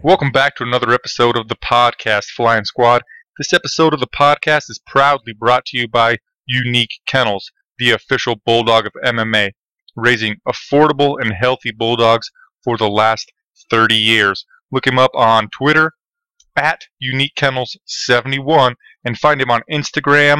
Welcome back to another episode of the podcast Flying Squad. This episode of the podcast is proudly brought to you by Unique Kennels, the official bulldog of MMA, raising affordable and healthy bulldogs for the last 30 years. Look him up on Twitter at UniqueKennels71 and find him on Instagram,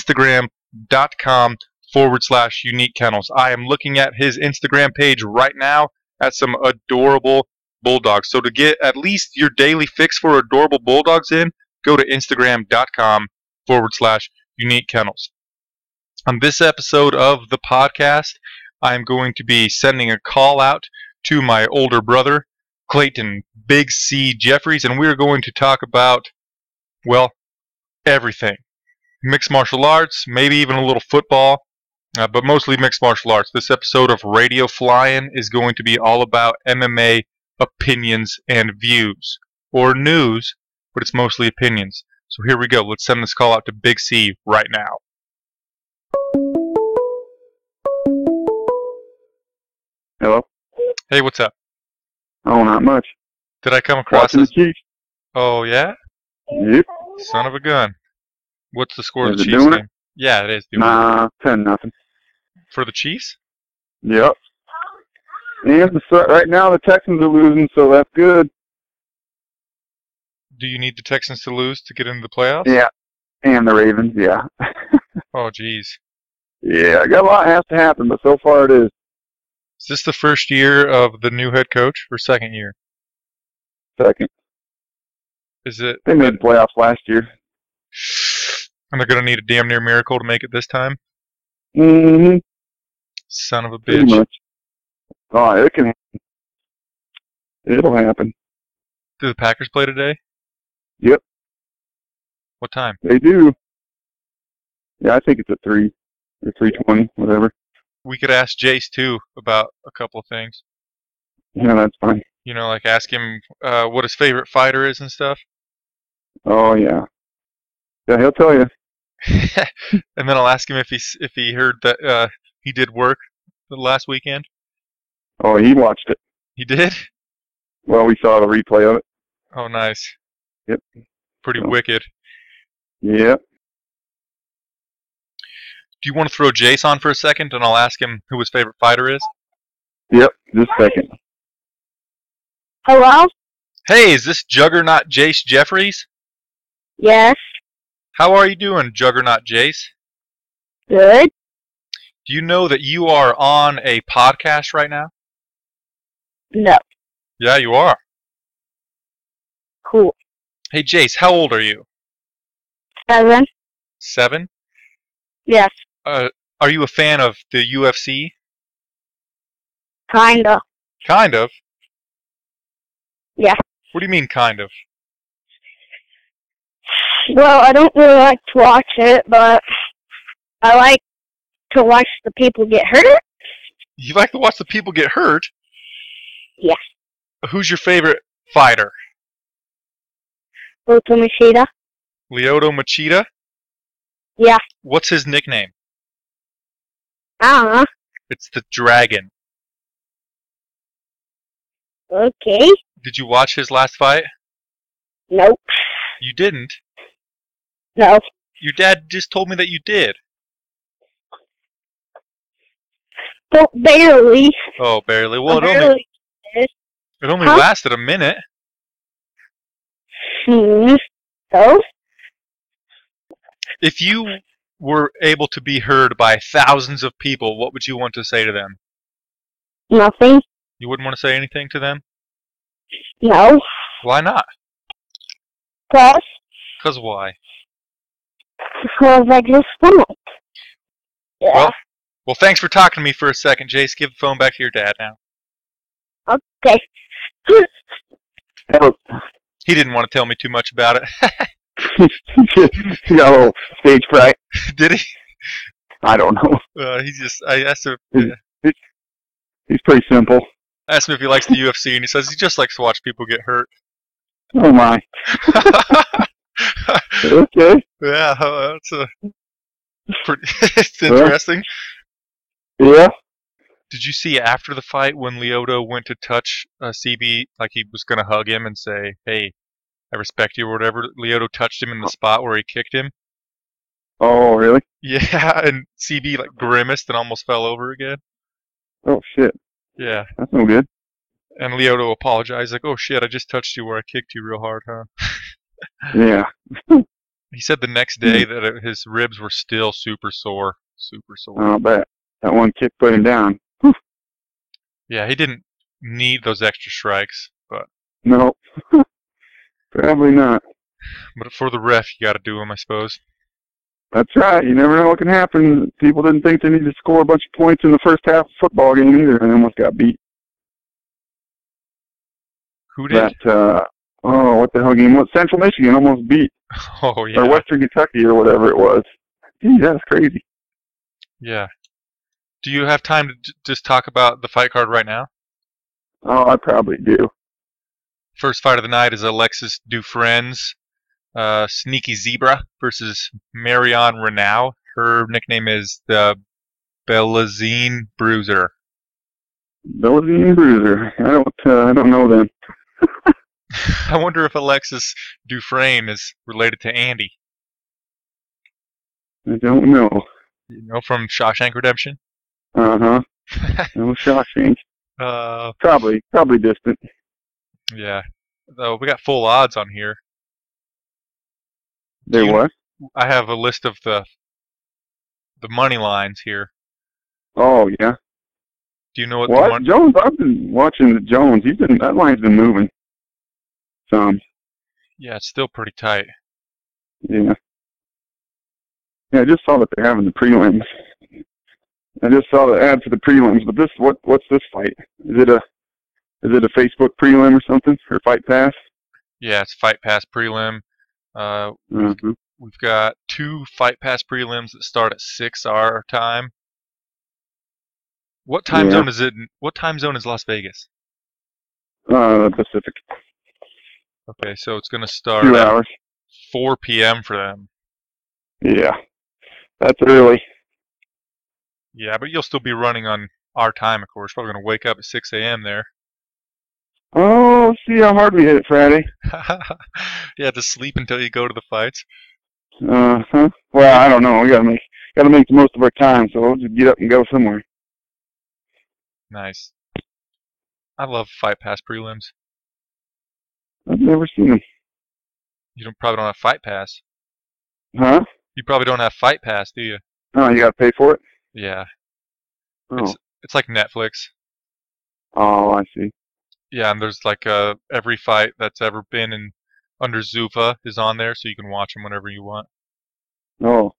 instagram.com/Unique Kennels. I am looking at his Instagram page right now at some adorable bulldogs. So to get at least your daily fix for adorable bulldogs in, go to instagram.com/Unique Kennels. On this episode of the podcast, I am going to be sending a call out to my older brother, Clayton Big C Jeffries, and we're going to talk about, well, everything. Mixed martial arts, maybe even a little football, but mostly mixed martial arts. This episode of Radio Flying is going to be all about MMA opinions and views, or news, but it's mostly opinions. So here we go. Let's send this call out to Big C right now. Hello? Hey, what's up? Oh, not much. Did I come across Watching this? the Chiefs. Oh, yeah? Yep. Son of a gun. What's the score of Is the it Chiefs doing game? Yeah, it is doing it. Nah, 10-0. For the Chiefs? Yep. And right now the Texans are losing, so that's good. Do you need the Texans to lose to get into the playoffs? Yeah. And the Ravens, yeah. Oh, geez. Yeah, I got a lot has to happen, but so far it is. Is this the first year of the new head coach or second year? Second. Is it? They made the playoffs last year. And they're going to need a damn near miracle to make it this time? Mm-hmm. Son of a Pretty bitch. much. Oh, it can happen. It'll happen. Do the Packers play today? Yep. What time? They do. Yeah, I think it's at 3 or 3:20, whatever. We could ask Jace, too, about a couple of things. Yeah, that's fine. You know, like ask him what his favorite fighter is and stuff. Oh, yeah. Yeah, he'll tell you. And then I'll ask him if he heard that he did work the last weekend. Oh, he watched it. He did? Well, we saw the replay of it. Oh, nice. Yep. Pretty So. wicked. Yep. Do you want to throw Jace on for a second, and I'll ask him who his favorite fighter is? Yep, just a second. Hello? Hey, is this Juggernaut Jace Jeffries? Yes. How are you doing, Juggernaut Jace? Good. Do you know that you are on a podcast right now? No. Yeah, you are. Cool. Hey, Jace, how old are you? 7. 7? Yes. Are you a fan of the UFC? Kinda. Kind of. Yeah. What do you mean, kind of? Well, I don't really like to watch it, but I like to watch the people get hurt. You like to watch the people get hurt? Yes. Who's your favorite fighter? Lyoto Machida. Lyoto Machida? Yeah. What's his nickname? I don't know. It's the Dragon. Okay. Did you watch his last fight? Nope. You didn't? No. Your dad just told me that you did. Well, barely. Oh, barely. Well, barely. it only Huh? lasted a minute. So? If you were able to be heard by thousands of people, what would you want to say to them? Nothing. You wouldn't want to say anything to them? No. Why not? Plus, Because why? because I just won't. Yeah. Well, thanks for talking to me for a second, Jace. Give the phone back to your dad now. Okay. Hello. He didn't want to tell me too much about it. He got a little stage fright. Did he? I don't know. I asked him He's pretty simple. if he likes the UFC, and he says he just likes to watch people get hurt. Oh, my. Okay. Yeah, that's pretty. It's interesting. Yeah. Did you see after the fight when Lyoto went to touch CB, like he was going to hug him and say, "Hey, I respect you" or whatever? Lyoto touched him in the spot where he kicked him. Oh, really? Yeah, and CB like grimaced and almost fell over again. Oh, shit. Yeah, That's no good. and Lyoto apologized, like, "Oh shit, I just touched you where I kicked you real hard, huh?" Yeah. He said the next day that his ribs were still super sore, super sore. I'll bet. That one kick put him down. Yeah, he didn't need those extra strikes, but No. Probably not. for the ref, you got to do them, I suppose. That's right. You never know what can happen. People didn't think they needed to score a bunch of points in the first half of the football game either, and almost got beat. Who did? What the hell game was? Central Michigan almost beat. Oh yeah. Or Western Kentucky or whatever it was. Gee, that's crazy. Yeah. Do you have time to just talk about the fight card right now? Oh, I probably do. First fight of the night is Alexis Dufresne's Sneaky Zebra versus Marion Renaud. Her nickname is the Belazine Bruiser. Belazine Bruiser. I don't know them. I wonder if Alexis Dufresne is related to Andy. I don't know. You know, from Shawshank Redemption? Uh-huh. No Shawshank. Probably distant. Yeah. Though we got full odds on here. They what? I have a list of the money lines here. Oh, yeah. Do you know what? What? Jones? I've been watching the Jones. That line's been moving. Some. Yeah, it's still pretty tight. Yeah. Yeah, I just saw that they're having the prelims. I just saw the ad for the prelims, but what's this fight? Is it a Facebook prelim or something, or Fight Pass? Yeah, it's Fight Pass prelim. We've got 2 Fight Pass prelims that start at 6 our time. What time zone is it? What time zone is Las Vegas? Pacific. Okay, so it's gonna start 2 at hours. 4 p.m. for them. Yeah, that's early. Yeah, but you'll still be running on our time, of course. Probably gonna wake up at 6 a.m. there. Oh, see how hard we hit it Friday. You have to sleep until you go to the fights. Uh-huh. Well, I don't know. We gotta make the most of our time, so we'll just get up and go somewhere. Nice. I love Fight Pass prelims. I've never seen them. You probably don't have Fight Pass. Huh? You probably don't have Fight Pass, do you? Oh, you gotta pay for it? Yeah. Oh. It's like Netflix. Oh, I see. Yeah, and there's like every fight that's ever been in under Zuffa is on there, so you can watch them whenever you want. Oh.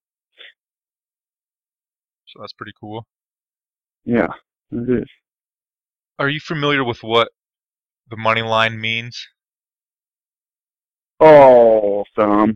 So that's pretty cool. Yeah, it is. Are you familiar with what the money line means? Oh, somewhat.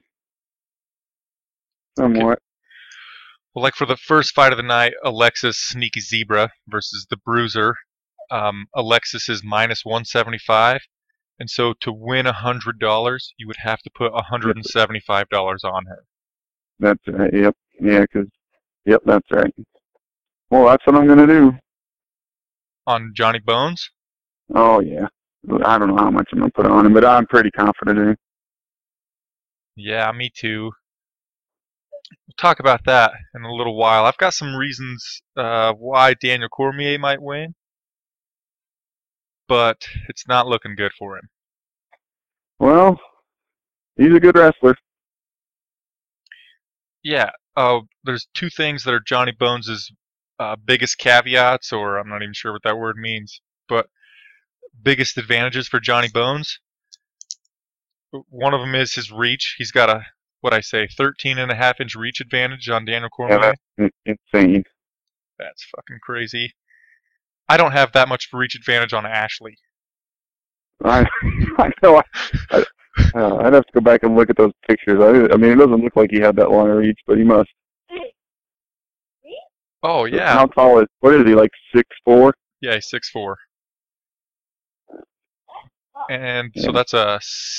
Okay. Well, like for the first fight of the night, Alexis Sneaky Zebra versus the Bruiser. Alexis is minus 175, and so to win $100, you would have to put $175 on her. That's right. Yep. Yeah, yep, that's right. Well, that's what I'm gonna do. On Johnny Bones? Oh yeah. I don't know how much I'm gonna put on him, but I'm pretty confident in him. Yeah, me too. We'll talk about that in a little while. I've got some reasons why Daniel Cormier might win, but it's not looking good for him. Well, he's a good wrestler. Yeah. There's 2 things that are Johnny Bones' biggest caveats, or I'm not even sure what that word means, but biggest advantages for Johnny Bones. One of them is his reach. He's got a 13.5-inch reach advantage on Daniel Cormier. Yeah, that's insane. That's fucking crazy. I don't have that much reach advantage on Ashley. I know. I'd have to go back and look at those pictures. I mean, it doesn't look like he had that long a reach, but he must. Oh yeah. How tall is? What is he, like 6'4"? Yeah, he's 6'4". And so that's a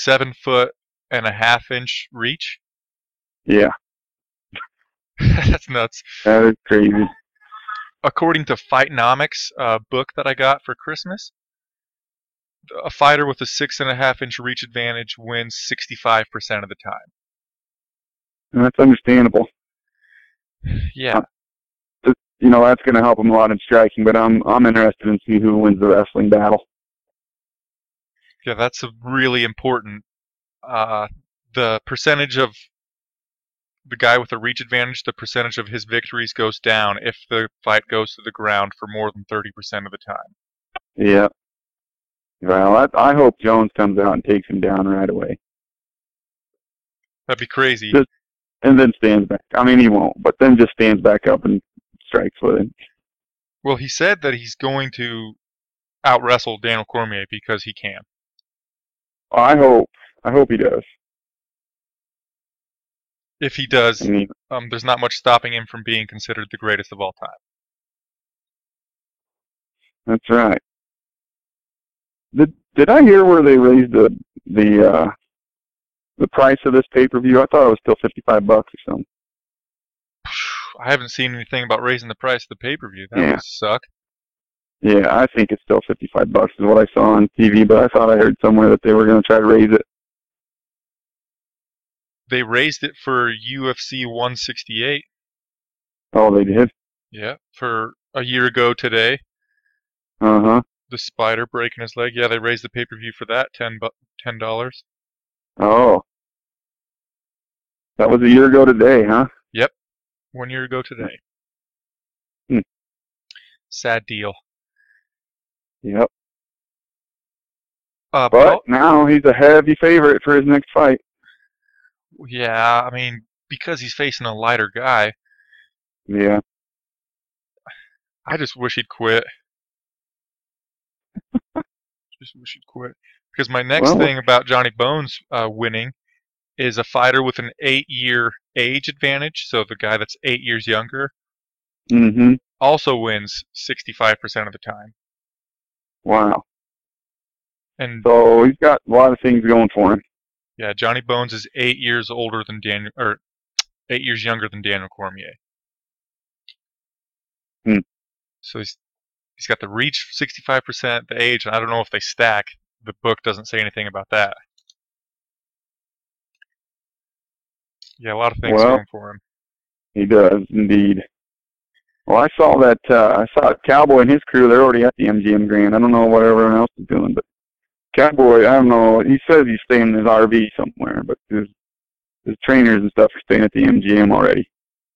7.5-inch reach. Yeah. That's nuts. That is crazy. according to Fightnomics, a book that I got for Christmas, a fighter with a 6.5-inch reach advantage wins 65% of the time. And that's understandable. Yeah. That's going to help him a lot in striking, but I'm interested in see who wins the wrestling battle. Yeah, that's a really important. The percentage of the guy with a reach advantage, the percentage of his victories goes down if the fight goes to the ground for more than 30% of the time. Yeah. Well, I hope Jones comes out and takes him down right away. That'd be crazy. And then stands back. I mean, he won't, but then just stands back up and strikes with him. Well, he said that he's going to out-wrestle Daniel Cormier because he can. I hope he does. If he does, I mean, there's not much stopping him from being considered the greatest of all time. that's right. Did I hear where they raised the price of this pay-per-view? I thought it was still $55 or something. I haven't seen anything about raising the price of the pay-per-view. That would suck. Yeah, I think it's still $55 is what I saw on TV, but I thought I heard somewhere that they were going to try to raise it. They raised it for UFC 168. Oh, they did? Yeah, for a year ago today. Uh-huh. The spider breaking his leg. Yeah, they raised the pay-per-view for that, $10. Oh. That was a year ago today, huh? Yep, 1 year ago today. Sad deal. Yep. But now he's a heavy favorite for his next fight. Yeah, I mean, because he's facing a lighter guy. Yeah. I just wish he'd quit. Just wish he'd quit. Because my next thing about Johnny Bones winning is a fighter with an 8-year age advantage. So the guy that's 8 years younger also wins 65% of the time. Wow. And so he's got a lot of things going for him. Yeah, Johnny Bones is 8 years older than 8 years younger than Daniel Cormier. So he's got the reach 65%, the age, and I don't know if they stack. The book doesn't say anything about that. Yeah, a lot of things going for him. He does indeed. Well, I saw that. I saw Cowboy and his crew. They're already at the MGM Grand. I don't know what everyone else is doing, but Cowboy, I don't know. He says he's staying in his RV somewhere, but his trainers and stuff are staying at the MGM already.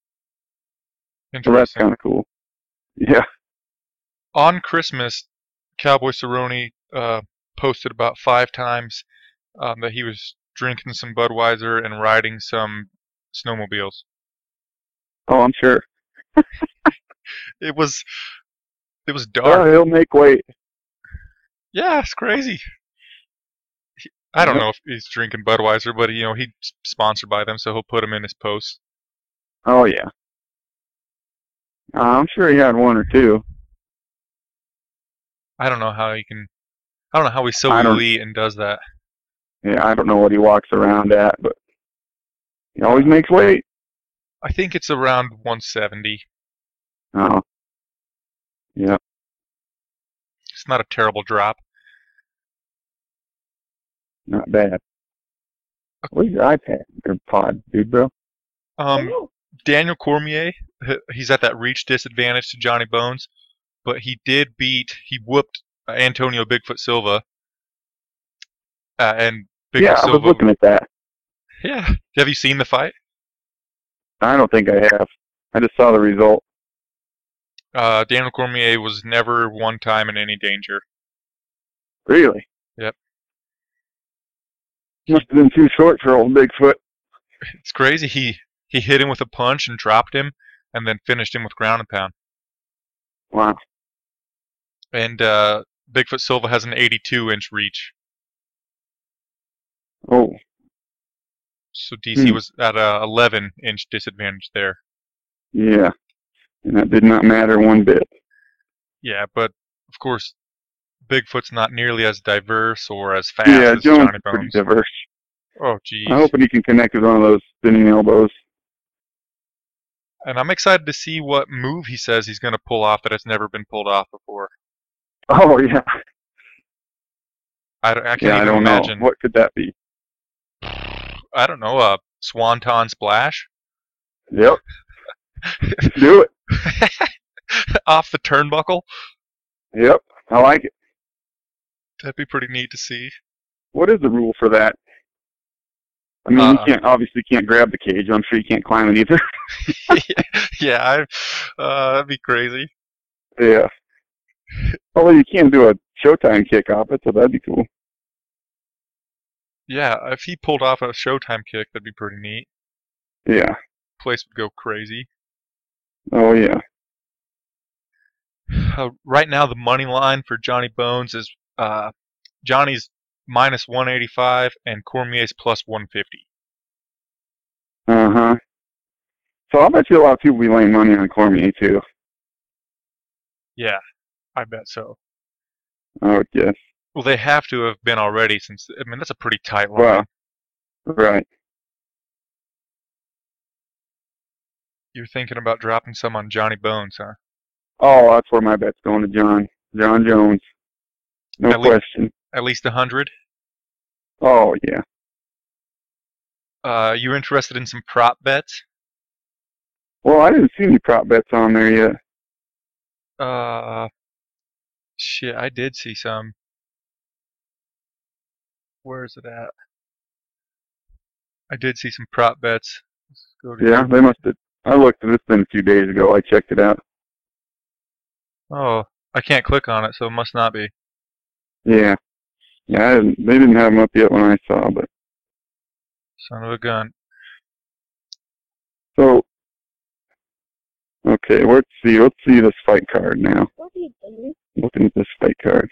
So that's kind of cool. Yeah. On Christmas, Cowboy Cerrone posted about 5 times that he was drinking some Budweiser and riding some snowmobiles. Oh, I'm sure. It was dark. Well, he'll make weight. Yeah, it's crazy. I don't know if he's drinking Budweiser, but he's sponsored by them, so he'll put them in his posts. Oh yeah. I'm sure he had 1 or 2. I don't know how he's so elite and does that. Yeah, I don't know what he walks around at, but he always makes weight. I think it's around 170. Oh. Yeah. It's not a terrible drop. Not bad. Where's your iPad or pod, dude, bro? Daniel Cormier, he's at that reach disadvantage to Johnny Bones, but he whooped Antonio Bigfoot Silva. And Bigfoot Silva. I was looking at that. Yeah. Have you seen the fight? I don't think I have. I just saw the result. Daniel Cormier was never one time in any danger. Really? Yep. Must have been too short for old Bigfoot. It's crazy. He hit him with a punch and dropped him, and then finished him with ground and pound. Wow. And Bigfoot Silva has an 82-inch reach. Oh. So DC was at a 11-inch disadvantage there. Yeah. And that did not matter one bit. Yeah, but of course, Bigfoot's not nearly as diverse or as fast as Jones Johnny Bones. Pretty diverse. Oh, geez. I'm hoping he can connect with one of those spinning elbows. And I'm excited to see what move he says he's going to pull off that has never been pulled off before. Oh yeah. I can't Yeah, I even don't imagine. know. What could that be? I don't know, a swanton splash? Yep. Do it. Off the turnbuckle? Yep. I like it. That'd be pretty neat to see. What is the rule for that? I mean, you obviously can't grab the cage. I'm sure you can't climb it either. Yeah, that'd be crazy. Yeah. Although you can do a Showtime kick off it, so that'd be cool. Yeah, if he pulled off a Showtime kick, that'd be pretty neat. Yeah. Place would go crazy. Oh yeah. Right now, the money line for Johnny Bones is Johnny's minus 185 and Cormier's plus 150. Uh-huh. So I bet you a lot of people be laying money on Cormier too. Yeah, I bet so. I would guess. Well, they have to have been already, since I mean that's a pretty tight line. Well, right. You're thinking about dropping some on Johnny Bones, huh? Oh, that's where my bet's going to Jon Jones. No question. At least 100. Oh yeah. You interested in some prop bets? Well, I didn't see any prop bets on there yet. Shit, I did see some. Where is it at? I did see some prop bets. Let's go to Yeah, they must have. I looked at this thing a few days ago. I checked it out. Oh, I can't click on it, so it must not be. Yeah. Yeah, they didn't have them up yet when I saw, but. Son of a gun. So. Okay, let's see this fight card now. Looking at this fight card.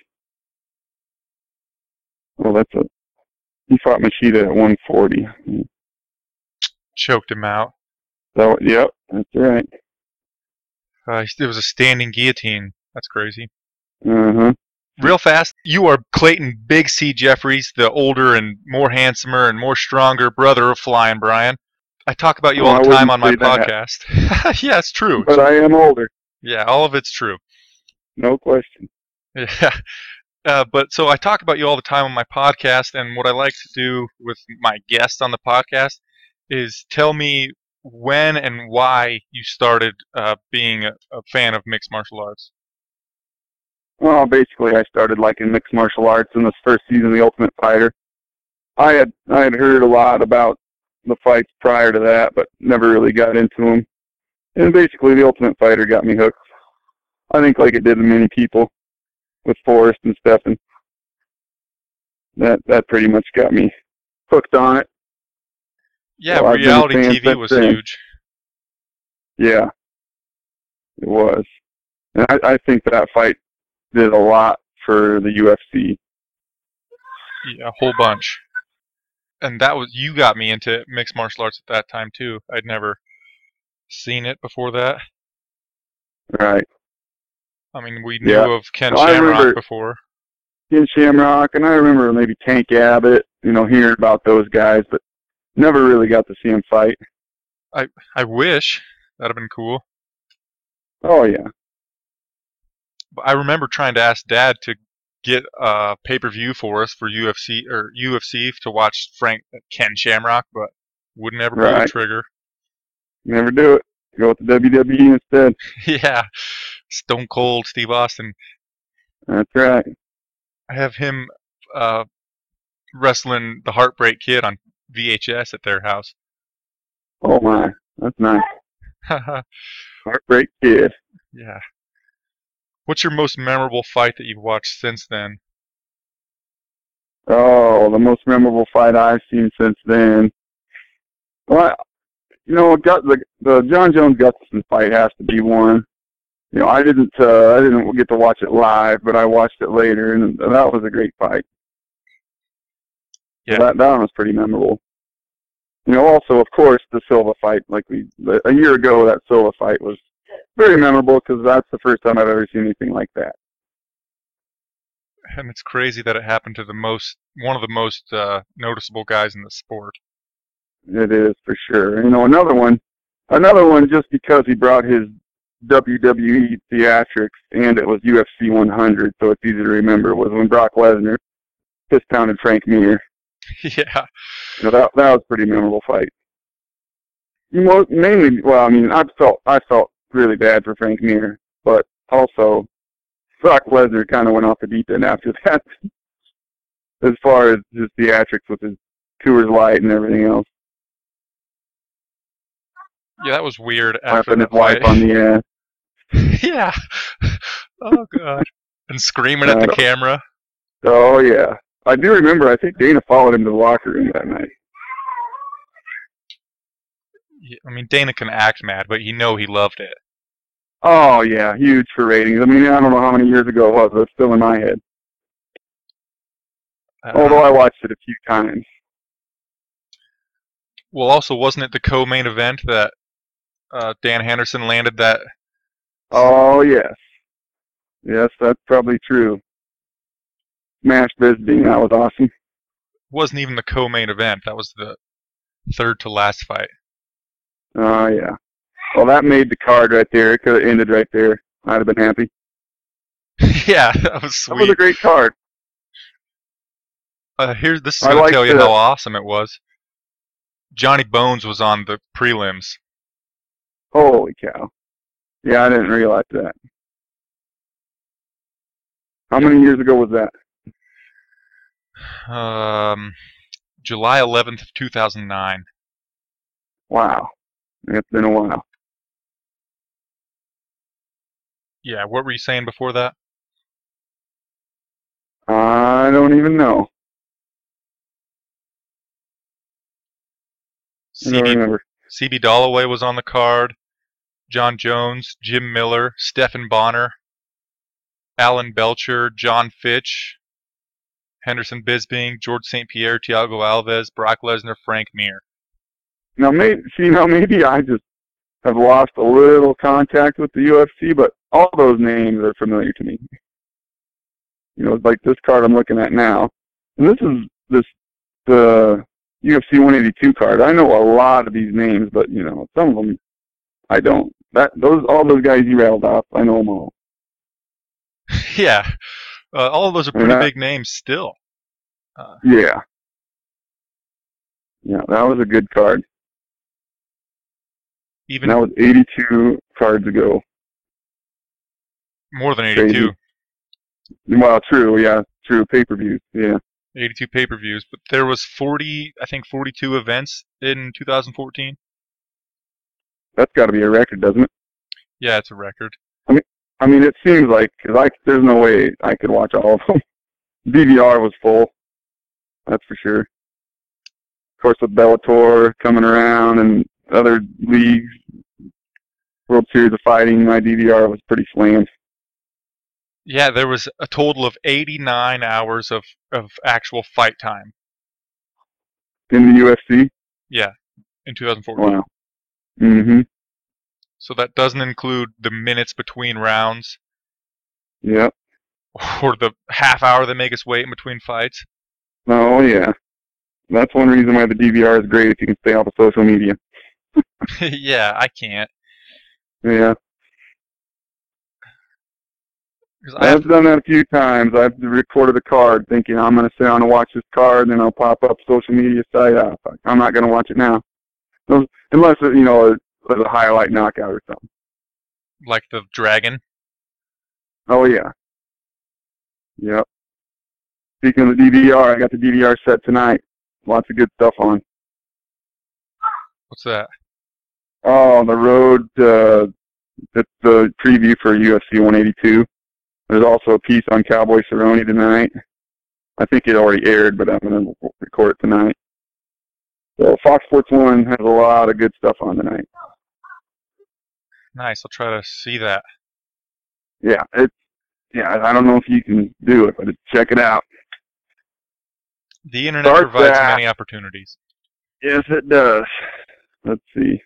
Well, he fought Machida at 140. Choked him out. So, yep, that's right. It was a standing guillotine. That's crazy. Uh-huh. Real fast, you are Clayton Big C. Jeffries, the older and more handsomer and more stronger brother of Flying Brian. I talk about you all the time on my podcast. Yeah, it's true. But I am older. Yeah, all of it's true. No question. Yeah. But so I talk about you all the time on my podcast, and what I like to do with my guests on the podcast is tell me when and why you started being a fan of mixed martial arts. Well, basically, I started liking mixed martial arts in this first season of The Ultimate Fighter. I had heard a lot about the fights prior to that, but never really got into them. And basically, The Ultimate Fighter got me hooked. I think like it did to many people with Forrest and Stephan. That pretty much got me hooked on it. Yeah, so reality TV was huge. Yeah, it was. And I think that fight did a lot for the UFC. Yeah, a whole bunch. And you got me into mixed martial arts at that time too. I'd never seen it before that. Right. I mean, we knew of Ken Shamrock before. Ken Shamrock, and I remember maybe Tank Abbott, hearing about those guys, but never really got to see him fight. I wish. That'd have been cool. Oh, yeah. But I remember trying to ask Dad to get a pay-per-view for us for UFC to watch Ken Shamrock, but would never pull the trigger. Never do it. Go with the WWE instead. Yeah. Stone Cold Steve Austin. That's right. I have him wrestling the Heartbreak Kid on VHS at their house. Oh my, that's nice. Heartbreak Kid. Yeah. What's your most memorable fight that you've watched since then? Oh, the most memorable fight I've seen since then. Well, the Jon Jones Gustafsson fight has to be one. I didn't get to watch it live, but I watched it later, and that was a great fight. Yeah, that one was pretty memorable. Also, of course, the Silva fight, a year ago, that Silva fight was very memorable because that's the first time I've ever seen anything like that. And it's crazy that it happened to one of the most noticeable guys in the sport. It is, for sure. Another one, Another one, just because he brought his WWE theatrics and it was UFC 100, so it's easy to remember, was when Brock Lesnar fist-pounded Frank Mir. Yeah. That was a pretty memorable fight. Mainly, well, I mean, I felt really bad for Frank Mir, but also Brock Lesnar kind of went off the deep end after that, as far as his theatrics with his Coors Light and everything else. Yeah, that was weird after Slapping the his wife fight. on the ass. Yeah. Oh, God. And screaming at the camera. Oh, yeah. I do remember, I think Dana followed him to the locker room that night. Yeah, I mean, Dana can act mad, but he loved it. Oh, yeah, huge for ratings. I mean, I don't know how many years ago it was, but it's still in my head. Although I watched it a few times. Well, also, wasn't it the co-main event that Dan Henderson landed that? Oh, yes. Yes, that's probably true. Smash Bisping, that was awesome. Wasn't even the co-main event. That was the third to last fight. Oh, yeah. Well, that made the card right there. It could have ended right there. I'd have been happy. Yeah, that was sweet. That was a great card. This is going to tell you how awesome it was. Johnny Bones was on the prelims. Holy cow. Yeah, I didn't realize that. How many years ago was that? July 11th of 2009. Wow. It's been a while. Yeah, what were you saying before that? I don't even know. I don't remember. CB Dollaway was on the card. John Jones, Jim Miller, Stephen Bonner, Alan Belcher, John Fitch, Henderson Bisping, George St. Pierre, Thiago Alves, Brock Lesnar, Frank Mir. Now, maybe I just have lost a little contact with the UFC, but all those names are familiar to me. Like this card I'm looking at now. And this is the UFC 182 card. I know a lot of these names, but some of them I don't. All those guys you rattled off, I know them all. Yeah, all of those are pretty big names still. Yeah, that was a good card. That was 82 cards ago. More than 82. Crazy. Well, true. Yeah, true. Pay-per-views. Yeah. 82 pay-per-views, but there was 42 events in 2014. That's got to be a record, doesn't it? Yeah, it's a record. I mean, it seems like there's no way I could watch all of them. DVR was full. That's for sure. Of course, with Bellator coming around and other leagues, World Series of Fighting, my DVR was pretty slammed. Yeah, there was a total of 89 hours of actual fight time. In the UFC? Yeah, in 2014. Wow. Mm-hmm. So that doesn't include the minutes between rounds. Yep. Or the half hour they make us wait in between fights. Oh, yeah. That's one reason why the DVR is great, if you can stay off of social media. Yeah, I can't. Yeah. I've done that a few times. I've recorded a card thinking I'm going to sit down and watch this card, and then I'll pop up social media site. I'm not going to watch it now. Unless, it's a highlight knockout or something. Like the Dragon? Oh, yeah. Yep. Speaking of the DVR, I got the DVR set tonight. Lots of good stuff on. What's that? Oh, the road, it's the preview for UFC 182. There's also a piece on Cowboy Cerrone tonight. I think it already aired, but I'm going to record it tonight. So Fox Sports 1 has a lot of good stuff on tonight. Nice. I'll try to see that. Yeah, I don't know if you can do it, but check it out. The internet provides many opportunities. Yes, it does. Let's see.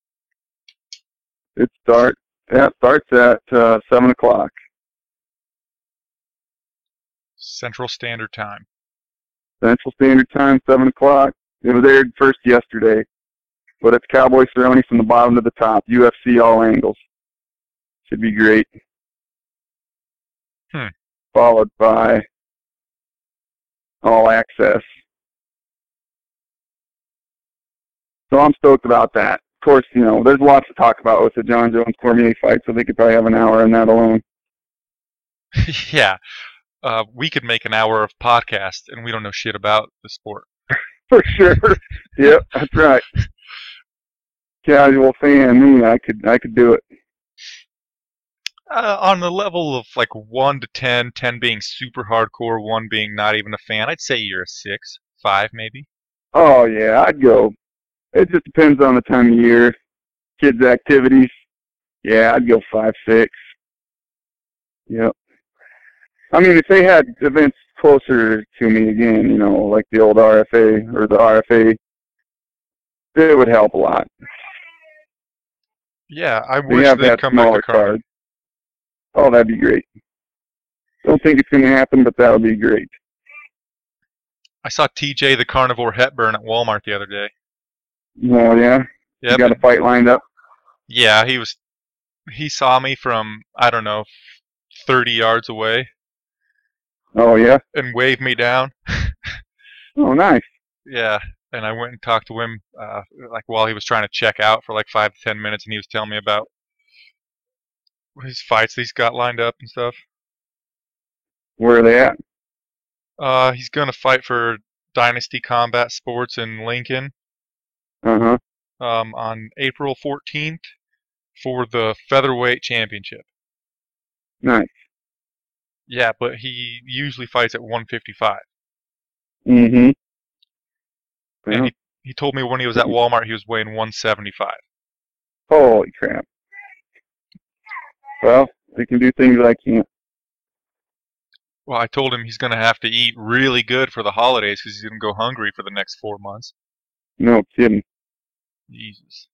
It starts at 7 o'clock. Central Standard Time. Central Standard Time, 7 o'clock. It was aired first yesterday. but it's Cowboy Cerrone from the bottom to the top. UFC all angles. Should be great. Followed by All Access. So I'm stoked about that. Of course, there's lots to talk about with the John Jones Cormier fight, so they could probably have an hour on that alone. Yeah. We could make an hour of podcast, and we don't know shit about the sport. For sure. Yep, that's right. Casual fan, me, I could do it. On the level of like 1 to 10, 10 being super hardcore, 1 being not even a fan, I'd say you're a 6, 5 maybe. Oh yeah, I'd go. It just depends on the time of year, kids' activities. Yeah, I'd go 5, 6. Yep. I mean, if they had events closer to me again, like the old RFA or the RFA, it would help a lot. Yeah, I wish they'd come back to card. Oh, that'd be great. Don't think it's going to happen, but that would be great. I saw TJ the Carnivore Hepburn at Walmart the other day. Oh, yeah? Yep. You got a fight lined up? Yeah, he saw me from, I don't know, 30 yards away. Oh, yeah? And waved me down. Oh, nice. Yeah, and I went and talked to him like while he was trying to check out for like 5 to 10 minutes, and he was telling me about his fights that he's got lined up and stuff. Where are they at? He's going to fight for Dynasty Combat Sports in Lincoln. Uh-huh. On April 14th for the featherweight championship. Nice. Yeah, but he usually fights at 155. Mm-hmm. And he told me when he was at Walmart he was weighing 175. Holy crap. Well, they can do things I can't. Well, I told him he's going to have to eat really good for the holidays because he's going to go hungry for the next 4 months. No kidding. Jesus.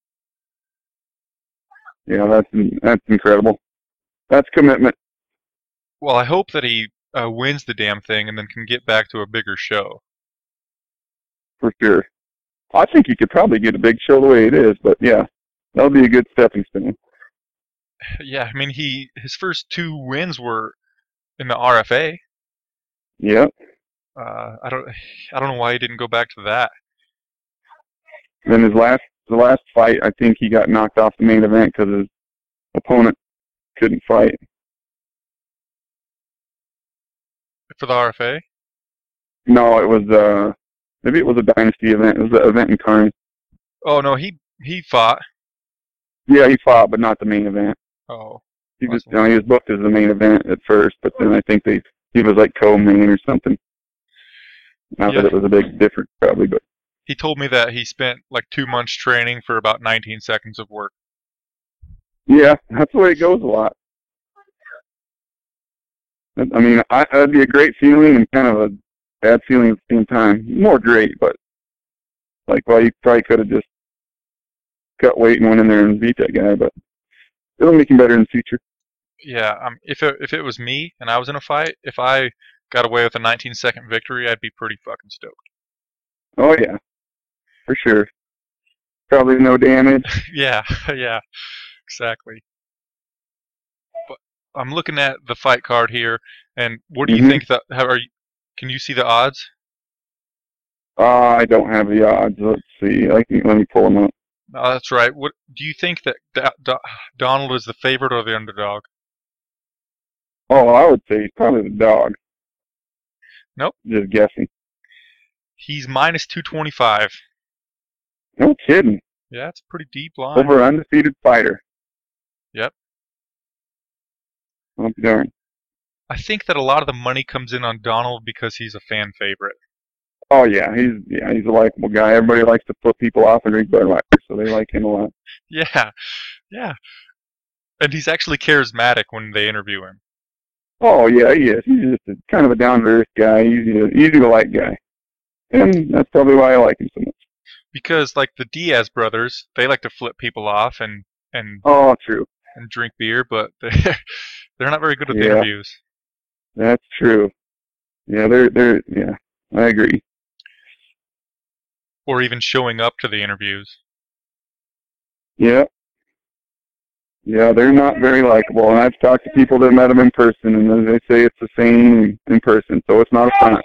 Yeah, that's incredible. That's commitment. Well, I hope that he wins the damn thing and then can get back to a bigger show. For sure. I think he could probably get a big show the way it is, but yeah, that'll be a good stepping stone. Yeah, I mean, his first 2 wins were in the RFA. Yep. I don't know why he didn't go back to that. Then the last fight, I think he got knocked off the main event because his opponent couldn't fight. For the RFA? No, it was maybe it was a Dynasty event. It was the event in Kearney. Oh no, he fought. Yeah, he fought, but not the main event. Oh. He was booked as the main event at first, but then I think he was like co-main or something. Not that it was a big difference, probably, but. He told me that he spent like 2 months training for about 19 seconds of work. Yeah, that's the way it goes a lot. I mean, that'd be a great feeling and kind of a bad feeling at the same time. More great, but like, well, you probably could have just cut weight and went in there and beat that guy, but it'll make him better in the future. Yeah, if it was me and I was in a fight, if I got away with a 19-second victory, I'd be pretty fucking stoked. Oh yeah, for sure. Probably no damage. Yeah, exactly. But I'm looking at the fight card here, and what do you think that? Can you see the odds? I don't have the odds. Let's see. Let me pull them up. Oh, that's right. What do you think that Donald is the favorite or the underdog? Oh, I would say he's probably the dog. Nope. Just guessing. He's minus 225. No kidding. Yeah, it's a pretty deep line. Over undefeated fighter. Yep. I'll be darned. I think that a lot of the money comes in on Donald because he's a fan favorite. Oh yeah, he's a likable guy. Everybody likes to put people off and drink Budweiser, so they like him a lot. Yeah. And he's actually charismatic when they interview him. Oh yeah, he is. He's just kind of a down-to-earth guy, easy to like guy, and that's probably why I like him so much. Because like the Diaz brothers, they like to flip people off and oh, true. And drink beer, but they're not very good at the interviews. That's true. Yeah, they're I agree. Or even showing up to the interviews. Yeah. Yeah, they're not very likable. And I've talked to people that met him in person, and they say it's the same in person, so it's not a front.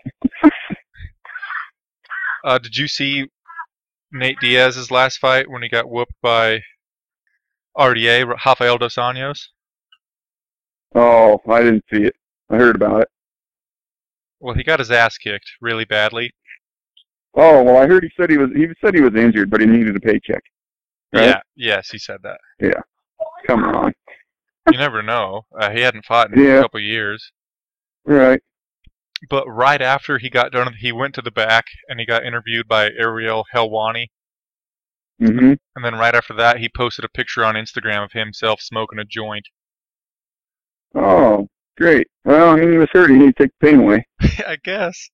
Did you see Nate Diaz's last fight when he got whooped by RDA, Rafael dos Anjos? Oh, I didn't see it. I heard about it. Well, he got his ass kicked really badly. Oh, well, I heard he said he was injured, but he needed a paycheck. Right? Yeah, yes, he said that. Yeah. Come on. You never know. He hadn't fought in a couple years. Right. But right after he got done, he went to the back and he got interviewed by Ariel Helwani. Mm-hmm. And then right after that, he posted a picture on Instagram of himself smoking a joint. Oh, great. Well, I mean, he was hurt. He needed to take the pain away. I guess.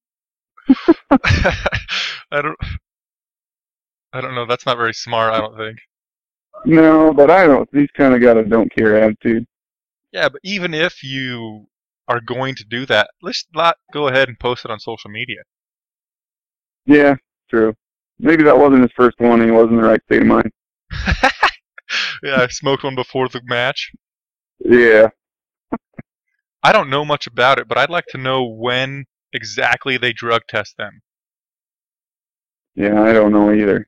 I don't know. That's not very smart, I don't think. No, but I don't. He's kind of got a don't care attitude. Yeah, but even if you are going to do that, let's not go ahead and post it on social media. Yeah, true. Maybe that wasn't his first one and he wasn't in the right state of mind. Yeah, I smoked one before the match. Yeah. I don't know much about it, but I'd like to know when exactly they drug test them. Yeah, I don't know either.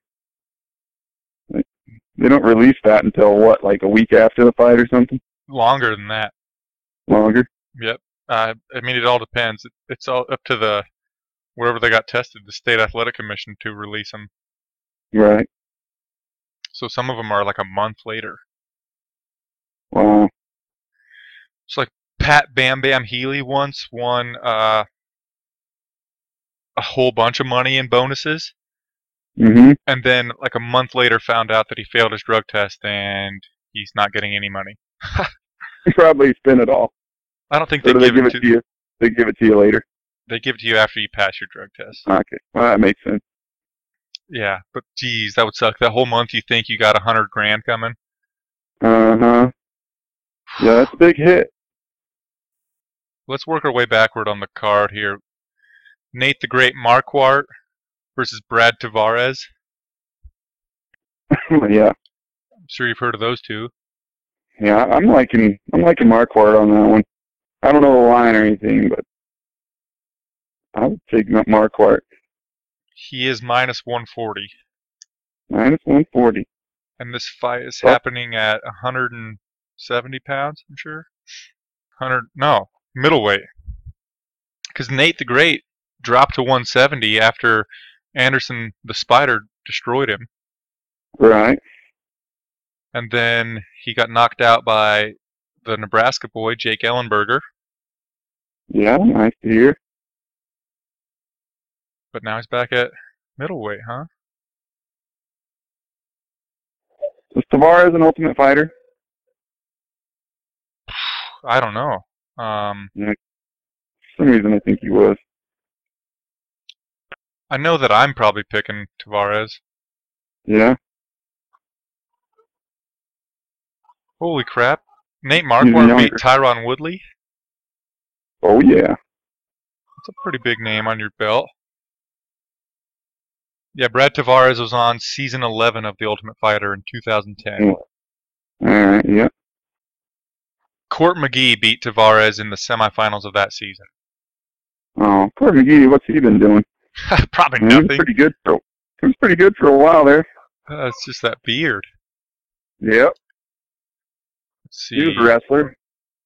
They don't release that until, what, like a week after the fight or something? Longer than that. Longer? Yep. I mean, it all depends. It's all up to wherever they got tested, the state athletic commission to release them. Right. So some of them are like a month later. Wow. It's like Pat Bam Bam Healy once won a whole bunch of money in bonuses. Mm-hmm. And then like a month later found out that he failed his drug test and he's not getting any money. He probably spent it all. I don't think Or they do give it to you. They give it to you later. They give it to you after you pass your drug test. Okay. Well, that makes sense. Yeah, but geez, that would suck. That whole month you think you got $100,000 coming. Uh-huh. Yeah, that's a big hit. Let's work our way backward on the card here. Nate the Great Marquardt versus Brad Tavares. Yeah. I'm sure you've heard of those two. Yeah, I'm liking Marquardt on that one. I don't know the line or anything, but I would take Marquardt. He is minus 140. Minus 140. And this fight is happening at 170 pounds, I'm sure. Middleweight. Because Nate the Great dropped to 170 after Anderson the Spider destroyed him. Right. And then he got knocked out by the Nebraska boy, Jake Ellenberger. Yeah, nice to hear. But now he's back at middleweight, huh? Was Tavares an Ultimate Fighter? I don't know. Yeah. For some reason I think he was. I know that I'm probably picking Tavares. Yeah. Holy crap. Nate Marquardt beat Tyron Woodley? Oh, yeah. That's a pretty big name on your belt. Yeah, Brad Tavares was on season 11 of The Ultimate Fighter in 2010. All right, yeah. Court McGee beat Tavares in the semifinals of that season. Oh, poor McGee, what's he been doing? Probably nothing. He was pretty good for a while there. It's just that beard. Yep. Let's see. He was a wrestler.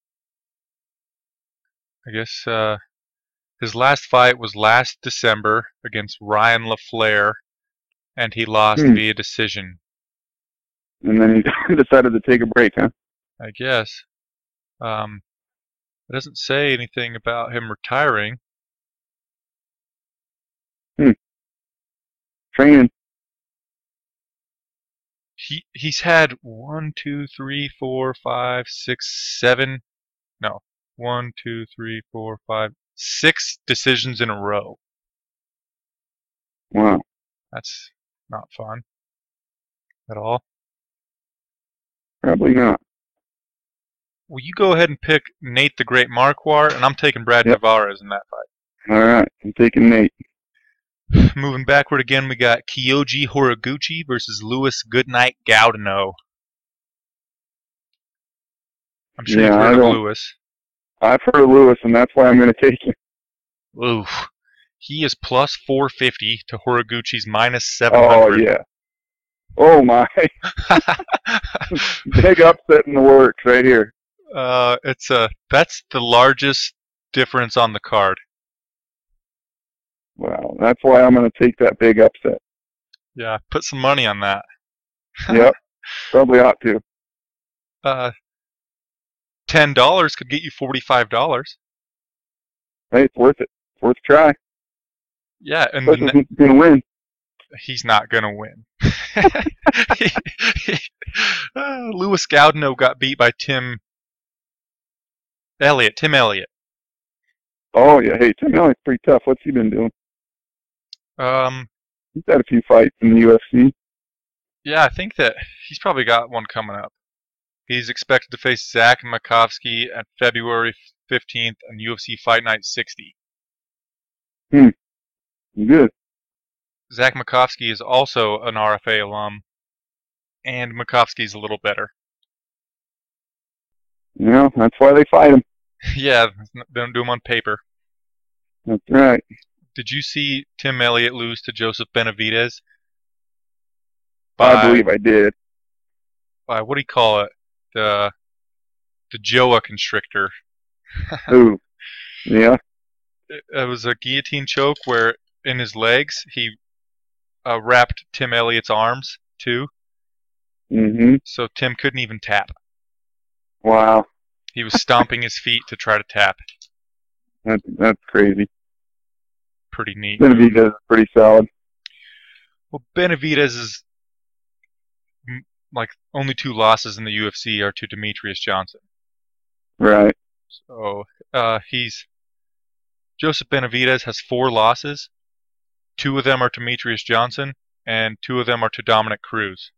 I guess his last fight was last December against Ryan LaFleur, and he lost via decision. And then he decided to take a break, huh? I guess. It doesn't say anything about him retiring. Training. He's had 1, 2, 3, 4, 5, 6, 7. No. 1, 2, 3, 4, 5, 6 decisions in a row. Wow. That's not fun at all. Probably not. Well, you go ahead and pick Nate the Great Marquardt, and I'm taking Brad Tavares in that fight. All right. I'm taking Nate. Moving backward again, we got Kyoji Horiguchi versus Louis Goodnight Gaudino. I'm sure Yeah, you've I heard of don't. Lewis. I've heard of Lewis, and that's why I'm going to take him. Oof. He is plus 450 to Horiguchi's minus Oh 700. yeah. Oh my. Big upset in the works right here. That's the largest difference on the card. Wow. That's why I'm going to take that big upset. Yeah, put some money on that. Yep. Probably ought to. $10 could get you $45. Hey, it's worth it. It's worth a try. Yeah, and Especially if he's going to win. he's not gonna win. Lewis Gaudino got beat by Tim Elliott. Oh yeah. Hey, Tim Elliott's pretty tough. What's he been doing? He's had a few fights in the UFC. Yeah, I think that he's probably got one coming up. He's expected to face Zach Makovsky at February 15th on UFC Fight Night 60. Good. Zach Makovsky is also an RFA alum, and Makovsky's a little better. Yeah, that's why they fight him. Yeah, they don't do him on paper. That's right. Did you see Tim Elliott lose to Joseph Benavidez? I believe I did. By what do you call it? The Joa constrictor. Ooh. Yeah. It was a guillotine choke where in his legs he wrapped Tim Elliott's arms too. Mhm. So Tim couldn't even tap. Wow. He was stomping his feet to try to tap. That's crazy. Pretty neat. Benavidez is pretty solid. Well, Benavidez is like only 2 losses in the UFC are to Demetrius Johnson. Right. So Joseph Benavidez has 4 losses. 2 of them are to Demetrius Johnson, and 2 of them are to Dominic Cruz.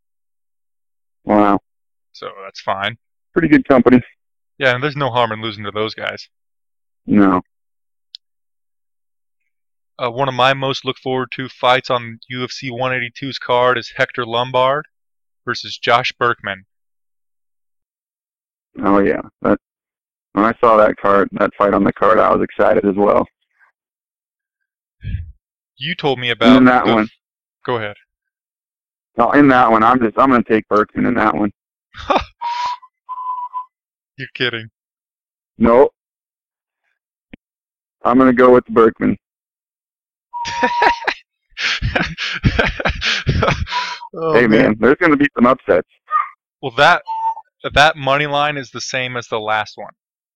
Wow. So that's fine. Pretty good company. Yeah, and there's no harm in losing to those guys. No. One of my most look forward to fights on UFC 182's card is Hector Lombard versus Josh Berkman. Oh yeah. When I saw that fight on the card, I was excited as well. You told me about in that one. Go ahead. No, in that one, I'm going to take Berkman in that one. You're kidding. Nope. I'm going to go with Berkman. Oh, hey man, there's going to be some upsets. Well, that money line is the same as the last one.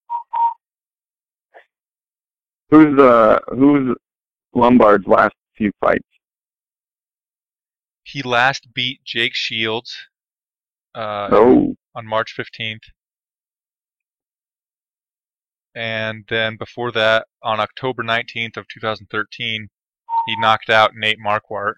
Who's Lombard's last few fights? He last beat Jake Shields Oh. on March 15th. And then before that, on October 19th of 2013, he knocked out Nate Marquardt.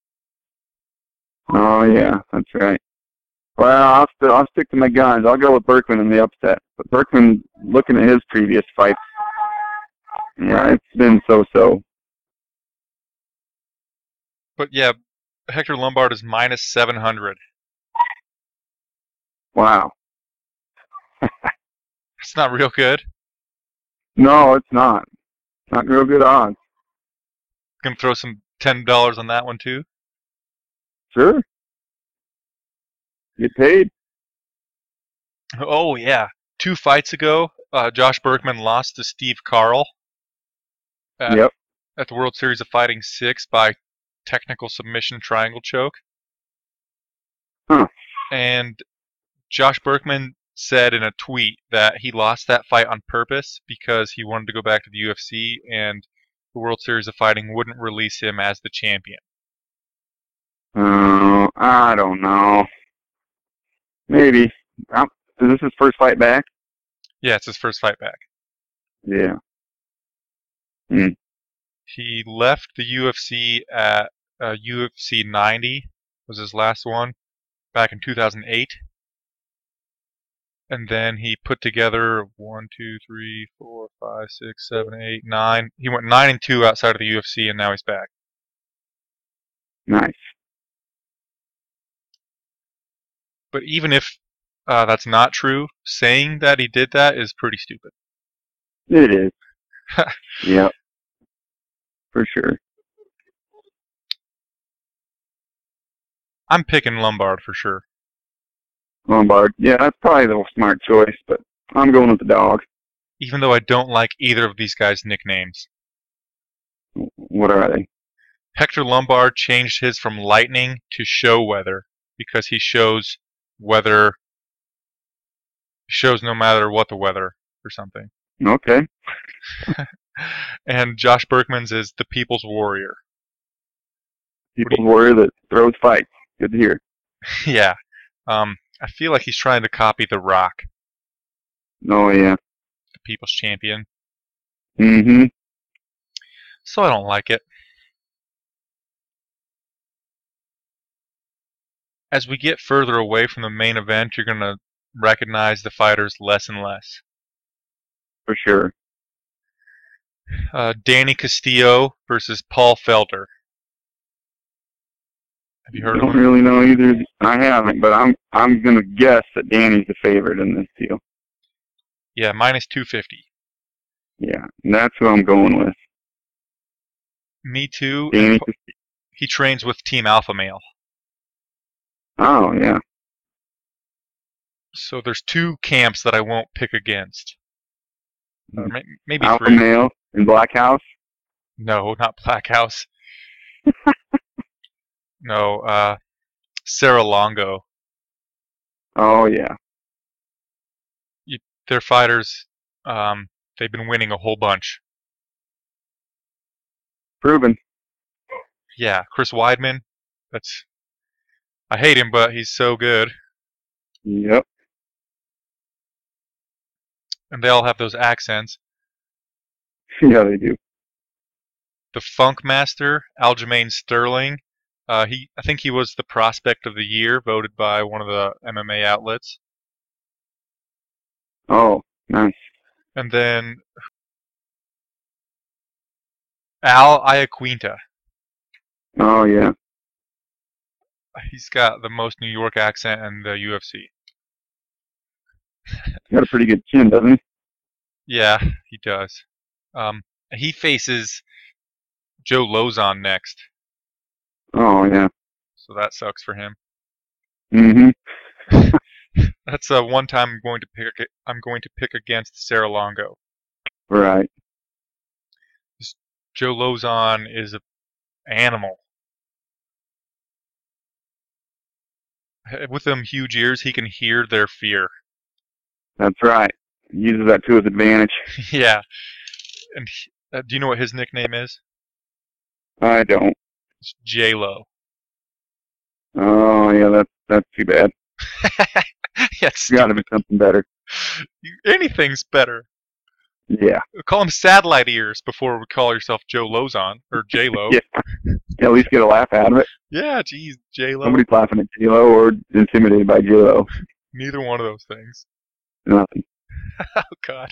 Oh yeah, that's right. Well, I'll stick to my guns. I'll go with Berkman in the upset. But Berkman, looking at his previous fights, yeah, it's been so-so. But yeah, Hector Lombard is minus 700. Wow. It's not real good. No, it's not. Not real good odds. Gonna throw some $10 on that one too. Sure. Get paid. Oh yeah, 2 fights ago, Josh Berkman lost to Steve Carl. Yep. At the World Series of Fighting 6 by technical submission triangle choke. Huh. And Josh Berkman said in a tweet that he lost that fight on purpose because he wanted to go back to the UFC and the World Series of Fighting wouldn't release him as the champion. I don't know. Maybe. Is this his first fight back? Yeah, it's his first fight back. Yeah. He left the UFC at UFC 90, was his last one, back in 2008. And then he put together 1, 2, 3, 4, 5, 6, 7, 8, 9. He went 9-2 outside of the UFC, and now he's back. Nice. But even if That's not true. Saying that he did that is pretty stupid. It is. Yep. For sure. I'm picking Lombard for sure. Lombard. Yeah, that's probably the smart choice, but I'm going with the dog. Even though I don't like either of these guys' nicknames. What are they? Hector Lombard changed his from lightning to show weather because he shows weather. Shows no matter what the weather or something. Okay. And Josh Berkman's is the People's Warrior. People's warrior that throws fights. Good to hear. Yeah. I feel like he's trying to copy The Rock, Oh, yeah. the People's Champion. Mm-hmm. So I don't like it. As we get further away from the main event, you're going to recognize the fighters less and less. For sure. Danny Castillo versus Paul Felder. Have you heard I of don't him? really know either. I haven't, but I'm gonna guess that Danny's the favorite in this deal. Yeah, minus 250. Yeah, and that's who I'm going with. Me too. Danny. He trains with Team Alpha Male. Oh yeah. So there's two camps that I won't pick against. Or maybe Alpha three. Male in Black House. No, not Black House. No, Sarah Longo. Oh yeah. Their fighters, they've been winning a whole bunch. Proven. Yeah, Chris Weidman. I hate him, but he's so good. Yep. And they all have those accents. Yeah, they do. The Funk Master, Aljamain Sterling. I think he was the prospect of the year, voted by one of the MMA outlets. Oh, nice. And then Al Iaquinta. Oh yeah. He's got the most New York accent in the UFC. Got a pretty good chin, doesn't he? Yeah, he does. He faces Joe Lozon next, Oh yeah. so that sucks for him. Mm-hmm. That's one time I'm going to pick against Sarah Longo. Right. Joe Lozon is an animal. With them huge ears, he can hear their fear. That's right. He uses that to his advantage. Yeah. And do you know what his nickname is? I don't. It's J-Lo. Oh yeah, that's too bad. Yes. Got to be something better. Anything's better. Yeah. Call him satellite ears before we call yourself Joe Lozon or J-Lo. Yeah. At least get a laugh out of it. Yeah, geez, J-Lo. Nobody's laughing at J-Lo or intimidated by J-Lo. Neither one of those things. Nothing. Oh God.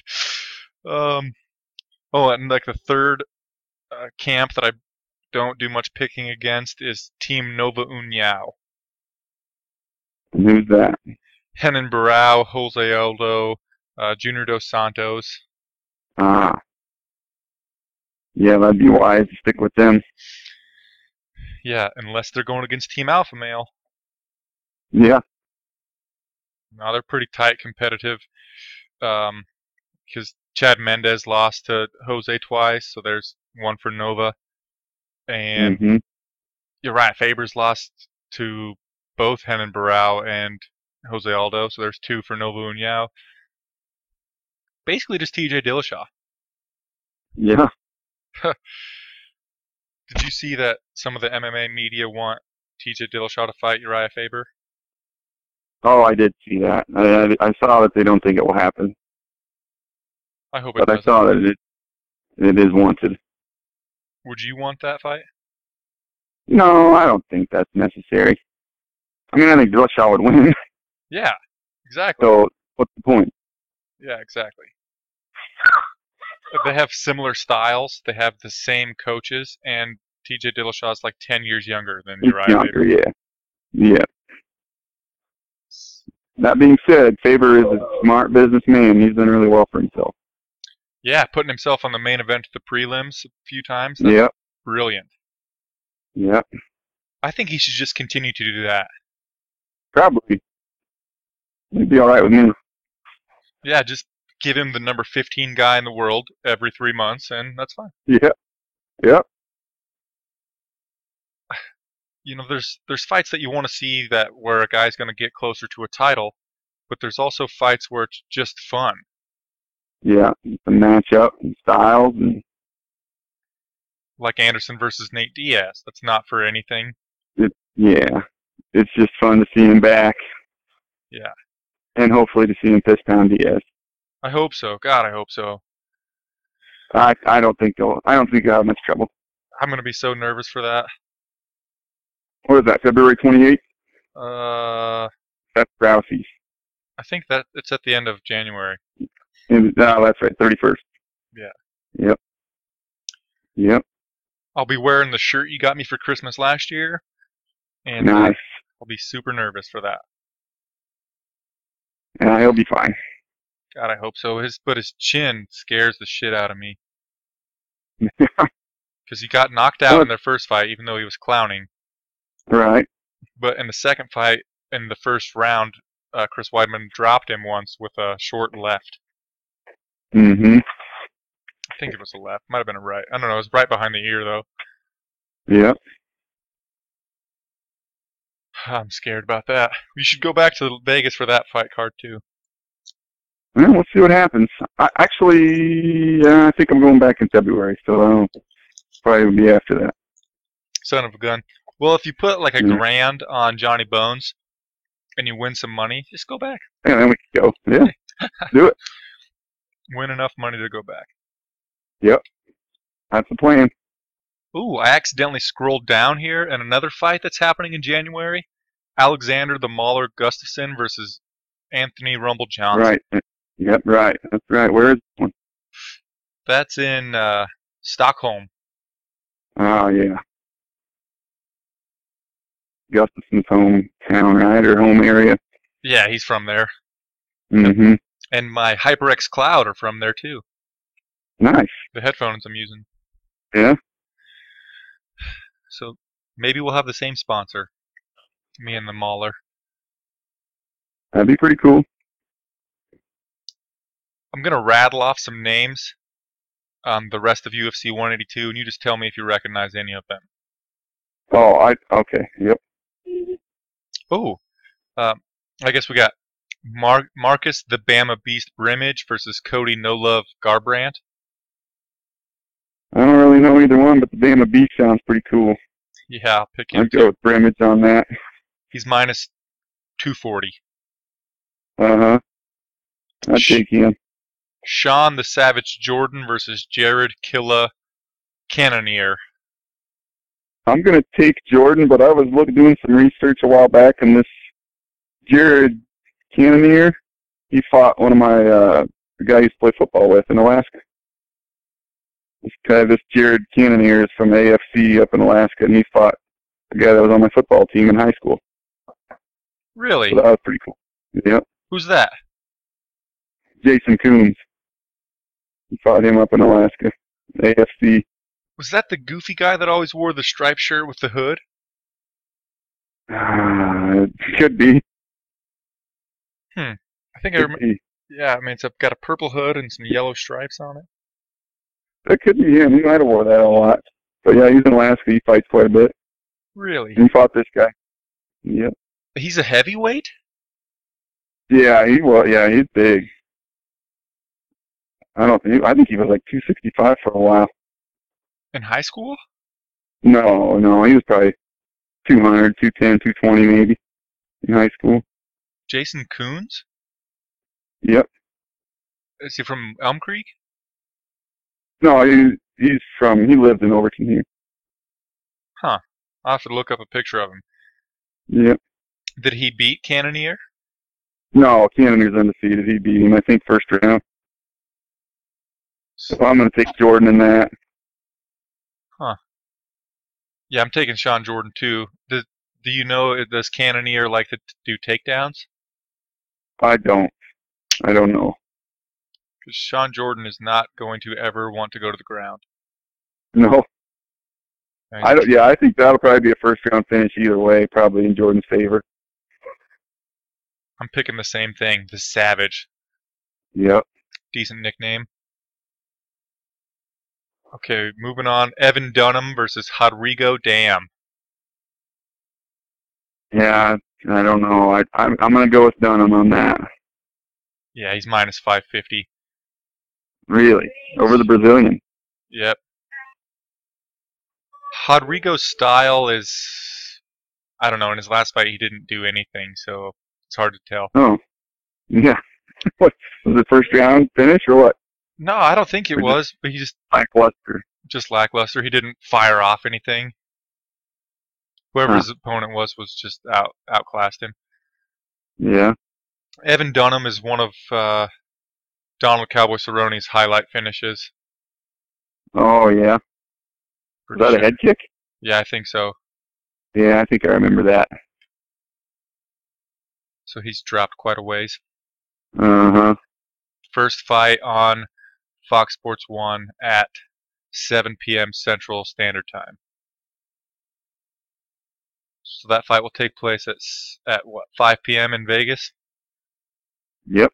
And like the third camp that I don't do much picking against is Team Nova União. And who's that? Renan Barão, Jose Aldo, Junior Dos Santos. Ah. Yeah, that'd be wise to stick with them. Yeah, unless they're going against Team Alpha Male. Yeah. Now they're pretty tight, competitive. Because Chad Mendes lost to Jose twice, so there's one for Nova. And Uriah Faber's lost to both Renan Barão and Jose Aldo, so there's two for Nova União. Basically just TJ Dillashaw. Yeah. Did you see that some of the MMA media want TJ Dillashaw to fight Uriah Faber? Oh, I did see that. I saw that they don't think it will happen. I hope it But I doesn't. saw that it is wanted. Would you want that fight? No, I don't think that's necessary. I mean, I think Dillashaw would win. Yeah, exactly. So what's the point? Yeah, exactly. They have similar styles. They have the same coaches, and TJ Dillashaw's like 10 years younger than He's Uriah younger, Faber. yeah. Yeah. That being said, Faber is a smart businessman. He's done really well for himself. Yeah, putting himself on the main event of the prelims a few times. That's Yep. brilliant. Yep. I think he should just continue to do that. Probably. He'd be all right with me. Yeah, just give him the number 15 guy in the world every 3 months, and that's fine. Yep. Yep. You know, there's fights that you want to see that where a guy's going to get closer to a title, but there's also fights where it's just fun. Yeah. The matchup and styles and Like Anderson versus Nate Diaz. That's not for anything. yeah. It's just fun to see him back. Yeah. And hopefully to see him piss pound Diaz. I hope so. God, I hope so. I don't think he'll have much trouble. I'm going to be so nervous for that. What is that, February 28th? That's Rousey's. I think that it's at the end of January. No, that's right, 31st. Yeah. Yep. Yep. I'll be wearing the shirt you got me for Christmas last year, and Nice. I'll be super nervous for that. Yeah, he'll be fine. God, I hope so. But his chin scares the shit out of me. Because he got knocked out in their first fight, even though he was clowning. Right. But in the second fight, in the first round, Chris Weidman dropped him once with a short left. Mm-hmm. I think it was a left. Might have been a right. I don't know. It was right behind the ear, though. Yep. I'm scared about that. We should go back to Vegas for that fight card, too. Well, we'll see what happens. I think I'm going back in February, so probably will be after that. Son of a gun. Well, if you put like a Yeah. grand on Johnny Bones and you win some money, just go back. And then we can go. Yeah. Do it. Win enough money to go back. Yep. That's the plan. Ooh, I accidentally scrolled down here, and another fight that's happening in January. Alexander the Mauler Gustafsson versus Anthony Rumble Johnson. Right. Yep, right. That's right. Where is this one? That's in Stockholm. Oh, yeah. Gustafson's hometown, right? Or home area. Yeah, he's from there. Mm-hmm. And my HyperX Cloud are from there, too. Nice. The headphones I'm using. Yeah. So maybe we'll have the same sponsor. Me and the Mauler. That'd be pretty cool. I'm going to rattle off some names, the rest of UFC 182, and you just tell me if you recognize any of them. Oh, okay. Yep. Oh, I guess we got Marcus the Bama Beast Brimage versus Cody No Love Garbrandt. I don't really know either one, but the Bama Beast sounds pretty cool. Yeah, I'll pick him. I'd go with Brimage on that. He's minus 240. Uh-huh. I'd take him. Sean the Savage Jordan versus Jared Killa Cannonier. I'm going to take Jordan, but I was doing some research a while back, and this Jared Cannonier, he fought one of my the guy I used to play football with in Alaska. This Jared Cannonier is from AFC up in Alaska, and he fought a guy that was on my football team in high school. Really? So that was pretty cool. Yep. Who's that? Jason Coombs. He fought him up in Alaska. AFC. Was that the goofy guy that always wore the striped shirt with the hood? It could be. I think I remember. Yeah, I mean, it's got a purple hood and some yellow stripes on it. That could be him. He might have wore that a lot. But yeah, he's in Alaska. He fights quite a bit. Really? And he fought this guy. Yep. He's a heavyweight? Yeah, he's big. I think he was like 265 for a while. In high school? No, he was probably 200, 210, 220 maybe in high school. Jason Coons? Yep. Is he from Elm Creek? No, he lived in Overton here. Huh. I'll have to look up a picture of him. Yep. Did he beat Cannonier? No, Cannonier's undefeated. He beat him, I think, first round. So I'm going to take Jordan in that. Huh. Yeah, I'm taking Sean Jordan, too. Do you know, does Cannonier like to do takedowns? I don't know. Because Sean Jordan is not going to ever want to go to the ground. No. I mean, I think that'll probably be a first-round finish either way, probably in Jordan's favor. I'm picking the same thing, the Savage. Yep. Decent nickname. Okay, moving on. Evan Dunham versus Rodrigo Dam. Yeah, I don't know. I'm going to go with Dunham on that. Yeah, he's minus 550. Really? Over the Brazilian? Yep. Rodrigo's style is, I don't know, in his last fight he didn't do anything, so it's hard to tell. Oh, yeah. What, was it first round finish or what? No, I don't think it Or was, but he lackluster. just lackluster. He didn't fire off anything. Whoever his opponent was just outclassed him. Yeah. Evan Dunham is one of Donald Cowboy Cerrone's highlight finishes. Oh, yeah. For Was that sure. a head kick? Yeah, I think so. Yeah, I think I remember that. So he's dropped quite a ways. Uh-huh. First fight on Fox Sports 1 at 7 p.m. Central Standard Time. So that fight will take place at what, 5 p.m. in Vegas? Yep.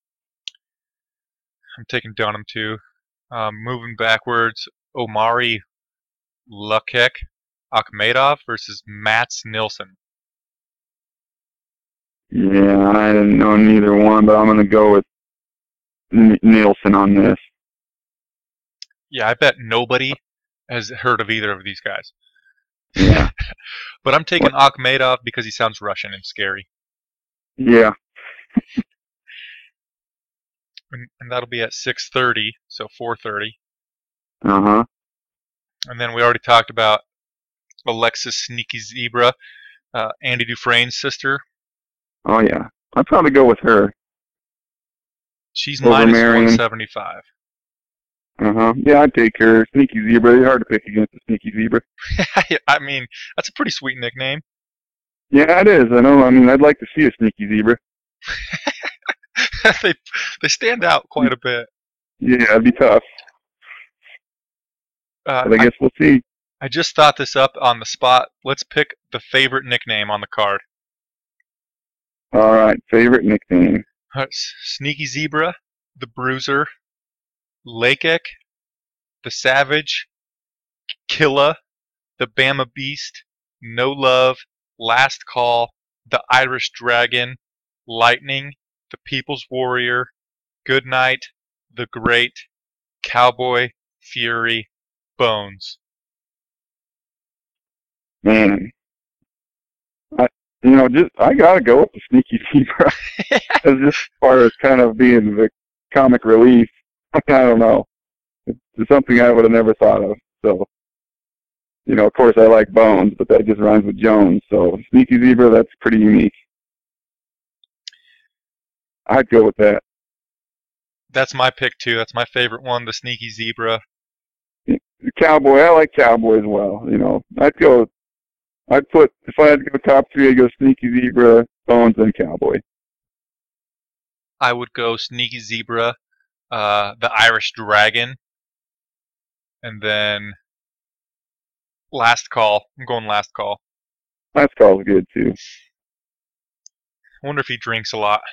I'm taking Dunham too. Moving backwards, Omari Lukek Akhmedov versus Mats Nilsson. Yeah, I didn't know neither one, but I'm going to go with Nielsen on this. Yeah, I bet nobody has heard of either of these guys. Yeah. But I'm taking Akhmedov because he sounds Russian and scary. Yeah. And that'll be at 6:30, so 4:30. Uh-huh. And then we already talked about Alexis Sneaky Zebra, Andy Dufresne's sister. Oh, yeah. I'd probably go with her. She's Over minus Marion. 175. Uh-huh. Yeah, I'd take her. Sneaky Zebra. It's hard to pick against a Sneaky Zebra. I mean, that's a pretty sweet nickname. Yeah, it is. I know. I mean, I'd like to see a Sneaky Zebra. they stand out quite a bit. Yeah, it'd be tough. But I guess we'll see. I just thought this up on the spot. Let's pick the favorite nickname on the card. All right. Favorite nickname. Sneaky Zebra, the Bruiser, Lakek, the Savage, Killa, the Bama Beast, No Love, Last Call, the Irish Dragon, Lightning, the People's Warrior, Good Night, the Great, Cowboy, Fury, Bones. Man. I gotta go with the Sneaky Zebra. Just as far as kind of being the comic relief. I don't know. It's something I would have never thought of. So, of course I like Bones, but that just rhymes with Jones. So Sneaky Zebra, that's pretty unique. I'd go with that. That's my pick too. That's my favorite one, the Sneaky Zebra. Cowboy, I like Cowboy as well. If I had to go top three, I'd go Sneaky Zebra, Bones, and Cowboy. I would go Sneaky Zebra, the Irish Dragon, and then Last Call. I'm going Last Call. Last Call's good too. I wonder if he drinks a lot.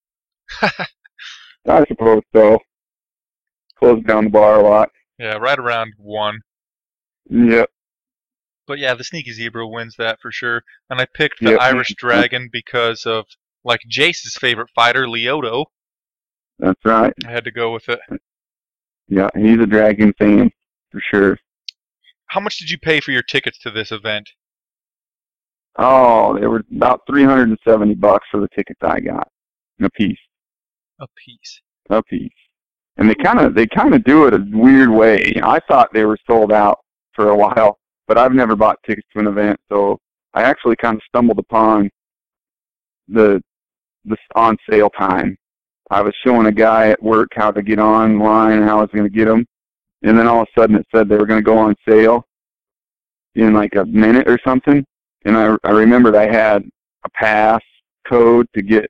I suppose so. Close down the bar a lot. Yeah, right around 1. Yep. But yeah, the Sneaky Zebra wins that for sure. And I picked the Irish Dragon because of, like, Jace's favorite fighter, Lyoto. That's right. I had to go with it. Yeah, he's a Dragon fan, for sure. How much did you pay for your tickets to this event? Oh, they were about $370 for the tickets I got. A piece. A piece. A piece. And they kind of do it a weird way. I thought they were sold out for a while, but I've never bought tickets to an event, so I actually kind of stumbled upon the on sale time. I was showing a guy at work how to get online and how I was going to get them, and then all of a sudden it said they were going to go on sale in like a minute or something. And I remembered I had a pass code to get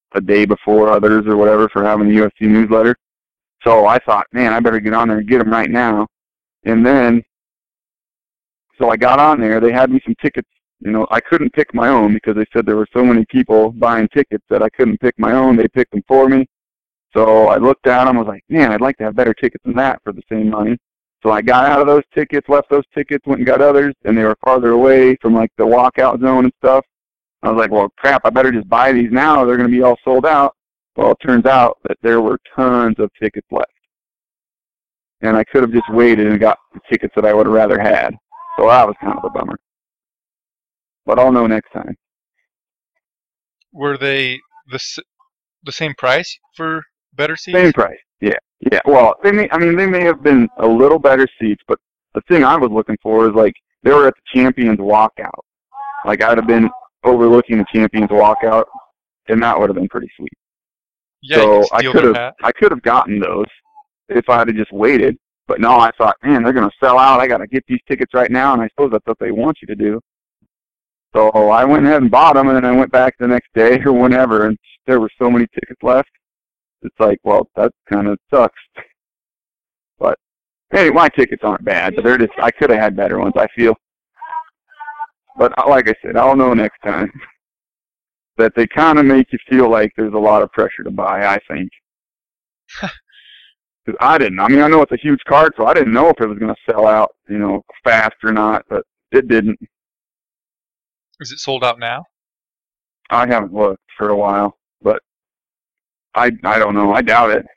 a day before others or whatever for having the UFC newsletter. So I thought, man, I better get on there and get them right now. And then, so I got on there. They had me some tickets. You know, I couldn't pick my own because they said there were so many people buying tickets that I couldn't pick my own. They picked them for me. So I looked at them, was like, man, I'd like to have better tickets than that for the same money. So I got out of those tickets, left those tickets, went and got others, and they were farther away from, like, the walkout zone and stuff. I was like, well, crap, I better just buy these now. They're going to be all sold out. Well, it turns out that there were tons of tickets left. And I could have just waited and got the tickets that I would have rather had. So that was kind of a bummer. But I'll know next time. Were they the same price for better seats? Same price, yeah. Yeah, well, they may have been a little better seats, but the thing I was looking for is, like, they were at the Champions Walkout. Like, I'd have been overlooking the Champions Walkout, and that would have been pretty sweet. Yeah, so I could have gotten those if I had just waited. But no, I thought, man, they're going to sell out. I got to get these tickets right now, and I suppose that's what they want you to do. So I went ahead and bought them, and then I went back the next day or whenever, and there were so many tickets left. It's like, well, that kind of sucks. But hey, my tickets aren't bad, but they're just, I could have had better ones, I feel. But like I said, I'll know next time. That they kind of make you feel like there's a lot of pressure to buy, I think. Because I know it's a huge card, so I didn't know if it was going to sell out, you know, fast or not, but it didn't. Is it sold out now? I haven't looked for a while, but I don't know. I doubt it.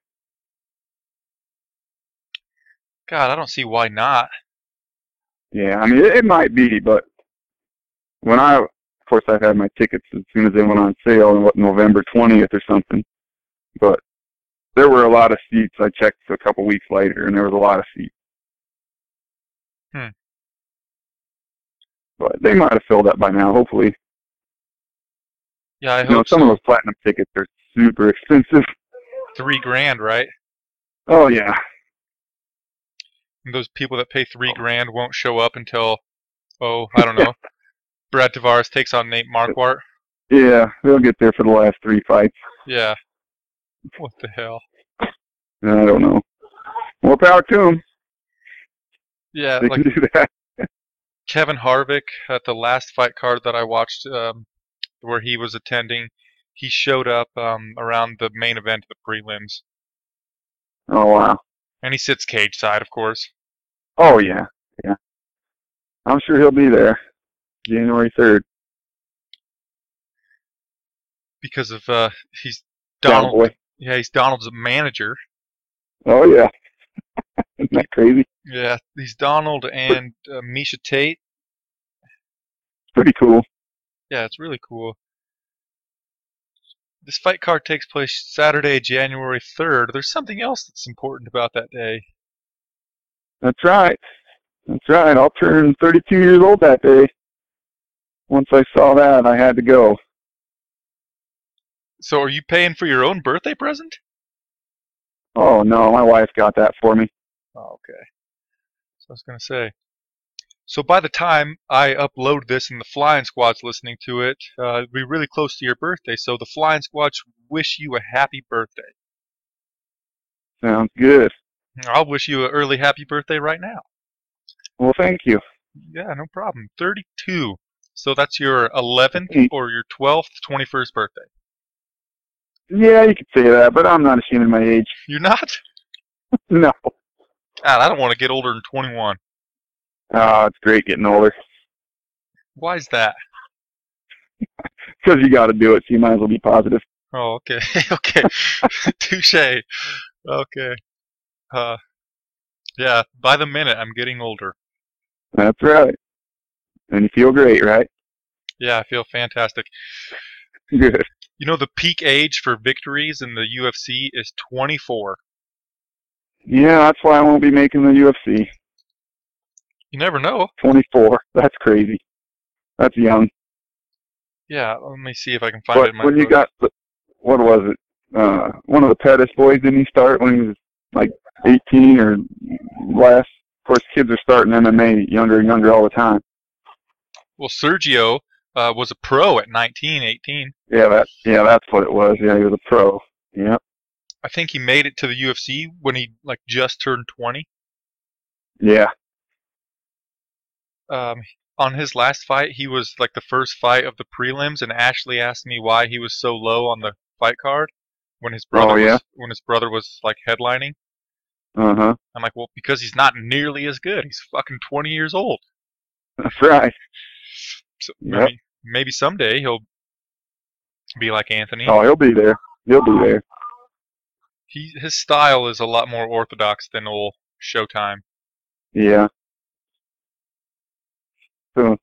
God, I don't see why not. Yeah, I mean, it might be, but of course, I've had my tickets as soon as they went on sale on November 20th or something. But there were a lot of seats. I checked a couple weeks later, and there was a lot of seats. But they might have filled up by now, hopefully. Yeah, I hope some of those platinum tickets are super expensive. $3,000, right? Oh, yeah. And those people that pay $3,000 won't show up until, I don't know, Brad Tavares takes on Nate Marquardt. Yeah, they'll get there for the last 3 fights. Yeah. What the hell? I don't know. More power to them. Yeah, they can do that. Kevin Harvick at the last fight card that I watched, where he was attending, he showed up around the main event of the prelims. Oh, wow. And he sits cage side, of course. Oh, yeah. Yeah. I'm sure he'll be there January 3rd. Because of, he's Donald. Boy. Yeah, he's Donald's manager. Oh, yeah. Isn't that crazy? Yeah, he's Donald and Misha Tate. It's pretty cool. Yeah, it's really cool. This fight card takes place Saturday, January 3rd. There's something else that's important about that day. That's right. That's right. I'll turn 32 years old that day. Once I saw that, I had to go. So are you paying for your own birthday present? Oh, no. My wife got that for me. Oh, okay. So I was going to say. So by the time I upload this and the Flying Squad's listening to it, it'll be really close to your birthday. So the Flying Squad wish you a happy birthday. Sounds good. I'll wish you an early happy birthday right now. Well, thank you. Yeah, no problem. 32. So that's your 11th or your 12th, 21st birthday. Yeah, you could say that, but I'm not ashamed of my age. You're not? No. God, I don't want to get older than 21. Oh, it's great getting older. Why is that? Because you got to do it, so you might as well be positive. Oh, okay. Okay. Touche. Okay. Yeah, by the minute, I'm getting older. That's right. And you feel great, right? Yeah, I feel fantastic. Good. You know, the peak age for victories in the UFC is 24. Yeah, that's why I won't be making the UFC. You never know. 24. That's crazy. That's young. Yeah, let me see if I can find it in my when you got, what was it? One of the Pettis boys, didn't he start when he was like 18 or less? Of course, kids are starting MMA younger and younger all the time. Well, Sergio was a pro at 19, 18. Yeah, that's what it was. Yeah, he was a pro. Yeah. I think he made it to the UFC when he like just turned 20. Yeah. On his last fight, he was like the first fight of the prelims, and Ashley asked me why he was so low on the fight card when his brother was like headlining. Uh-huh. I'm like, well, because he's not nearly as good. He's fucking 20 years old. That's right. So, Yep. I mean, maybe someday he'll be like Anthony. Oh, he'll be there. He'll be there. His style is a lot more orthodox than old Showtime. Yeah. So,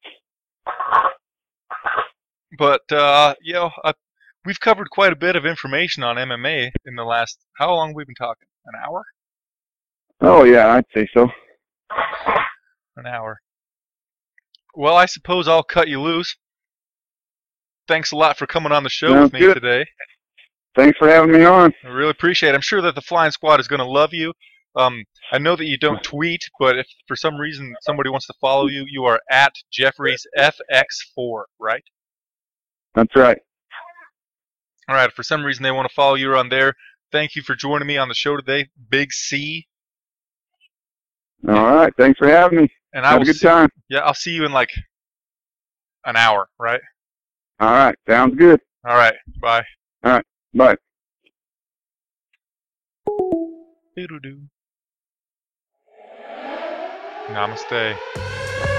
But we've covered quite a bit of information on MMA in the last. How long have we been talking? An hour? oh yeah, I'd say so. An hour. Well, I suppose I'll cut you loose. Thanks a lot for coming on the show Sounds with me good. today. Thanks for having me on. I really appreciate it. I'm sure that the Flying Squad is going to love you. I know that you don't tweet, but if for some reason somebody wants to follow you, you are at Jeffries FX4, right? That's right. All right. If for some reason they want to follow you on there, thank you for joining me on the show today, Big C. All right. Thanks for having me. And I Have will a good time. Yeah, I'll see you in like an hour, right? All right. Sounds good. All right. Bye. Bye. Doo-doo-doo. Namaste.